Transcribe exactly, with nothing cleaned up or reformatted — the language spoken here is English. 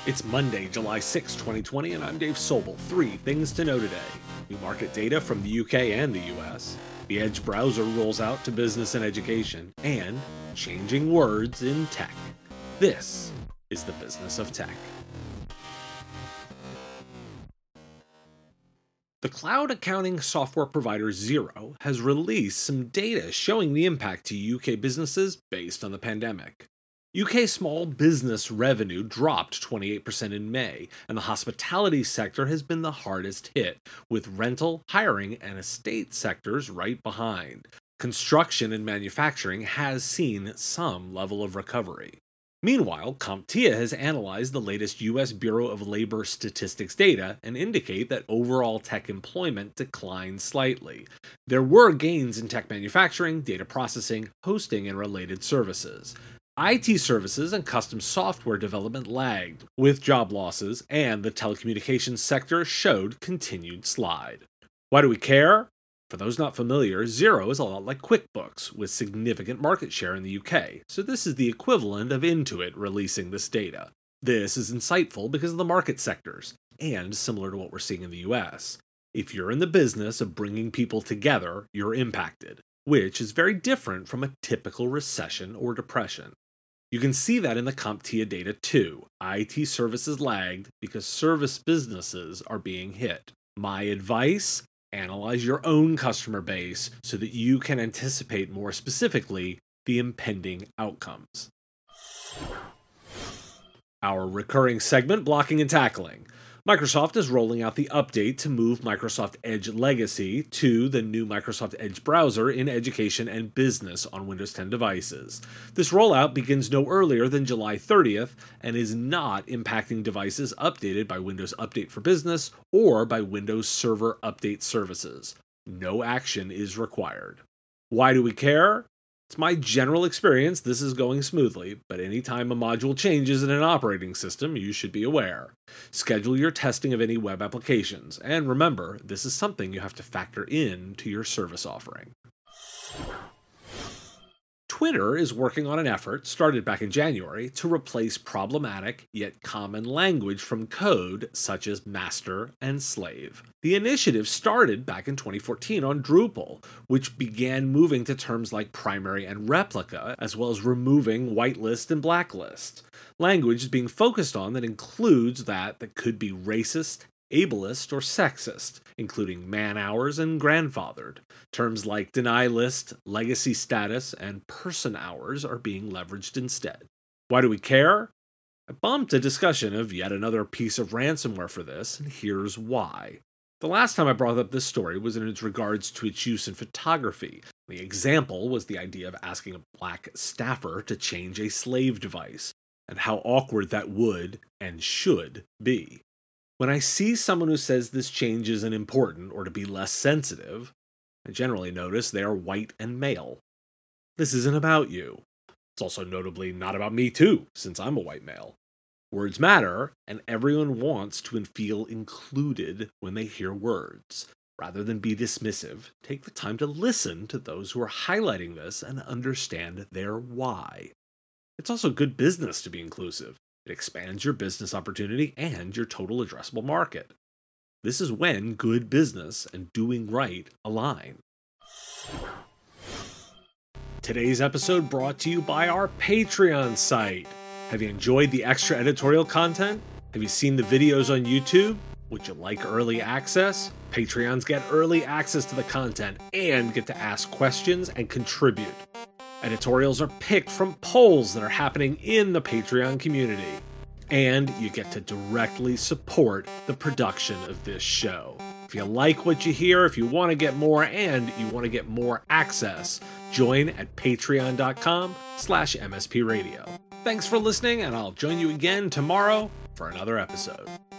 It's Monday, July sixth, twenty twenty, and I'm Dave Sobel. Three things to know today. New market data from the U K and the U S. The Edge browser rolls out to business and education. And changing words in tech. This is the business of tech. The cloud accounting software provider Xero has released some data showing the impact to U K businesses based on the pandemic. U K small business revenue dropped twenty-eight percent in May, and the hospitality sector has been the hardest hit, with rental, hiring, and estate sectors right behind. Construction and manufacturing has seen some level of recovery. Meanwhile, CompTIA has analyzed the latest U S Bureau of Labor Statistics data and indicate that overall tech employment declined slightly. There were gains in tech manufacturing, data processing, hosting, and related services. I T services and custom software development lagged, with job losses, and the telecommunications sector showed continued slide. Why do we care? For those not familiar, Xero is a lot like QuickBooks, with significant market share in the U K, so this is the equivalent of Intuit releasing this data. This is insightful because of the market sectors, and similar to what we're seeing in the U S. If you're in the business of bringing people together, you're impacted, which is very different from a typical recession or depression. You can see that in the CompTIA data too. I T services lagged because service businesses are being hit. My advice? Analyze your own customer base so that you can anticipate more specifically the impending outcomes. Our recurring segment, Blocking and Tackling. Microsoft is rolling out the update to move Microsoft Edge Legacy to the new Microsoft Edge browser in education and business on Windows ten devices. This rollout begins no earlier than July thirtieth and is not impacting devices updated by Windows Update for Business or by Windows Server Update services. No action is required. Why do we care? It's my general experience this is going smoothly, but anytime a module changes in an operating system, you should be aware. Schedule your testing of any web applications, and remember, this is something you have to factor in to your service offering. Twitter is working on an effort, started back in January, to replace problematic yet common language from code such as master and slave. The initiative started back in twenty fourteen on Drupal, which began moving to terms like primary and replica, as well as removing whitelist and blacklist. Language is being focused on that includes that that could be racist, ableist, or sexist, including man-hours and grandfathered. Terms like deny list, legacy status, and person hours are being leveraged instead. Why do we care? I bumped a discussion of yet another piece of ransomware for this, and here's why. The last time I brought up this story was in its regards to its use in photography. The example was the idea of asking a black staffer to change a slave device, and how awkward that would and should be. When I see someone who says this change isn't important or to be less sensitive, I generally notice they are white and male. This isn't about you. It's also notably not about me too, since I'm a white male. Words matter, and everyone wants to feel included when they hear words. Rather than be dismissive, take the time to listen to those who are highlighting this and understand their why. It's also good business to be inclusive. It expands your business opportunity and your total addressable market. This is when good business and doing right align. Today's episode brought to you by our Patreon site. Have you enjoyed the extra editorial content? Have you seen the videos on YouTube? Would you like early access? Patreons get early access to the content and get to ask questions and contribute. Editorials are picked from polls that are happening in the Patreon community. And you get to directly support the production of this show. If you like what you hear, if you want to get more, and you want to get more access, join at patreon.com slash MSP Radio. Thanks for listening, and I'll join you again tomorrow for another episode.